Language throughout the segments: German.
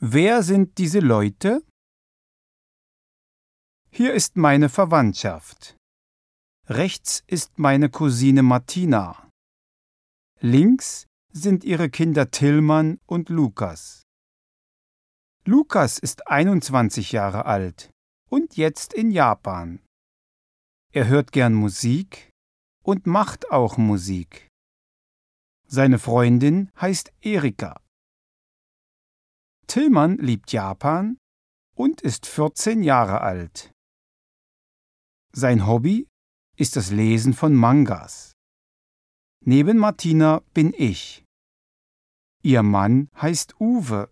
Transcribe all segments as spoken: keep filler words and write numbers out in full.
Wer sind diese Leute? Hier ist meine Verwandtschaft. Rechts ist meine Cousine Martina. Links sind ihre Kinder Tillmann und Lukas. Lukas ist einundzwanzig Jahre alt und jetzt in Japan. Er hört gern Musik und macht auch Musik. Seine Freundin heißt Erika. Tillmann liebt Japan und ist vierzehn Jahre alt. Sein Hobby ist das Lesen von Mangas. Neben Martina bin ich. Ihr Mann heißt Uwe.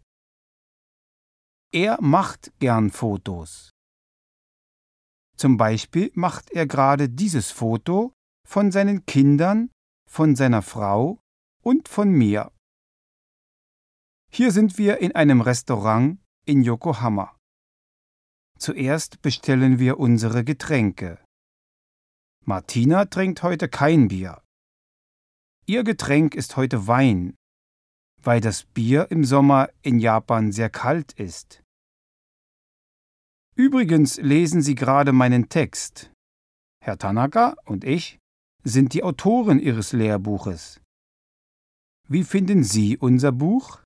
Er macht gern Fotos. Zum Beispiel macht er gerade dieses Foto von seinen Kindern, von seiner Frau und von mir. Hier sind wir in einem Restaurant in Yokohama. Zuerst bestellen wir unsere Getränke. Martina trinkt heute kein Bier. Ihr Getränk ist heute Wein, weil das Bier im Sommer in Japan sehr kalt ist. Übrigens lesen Sie gerade meinen Text. Herr Tanaka und ich sind die Autoren Ihres Lehrbuches. Wie finden Sie unser Buch?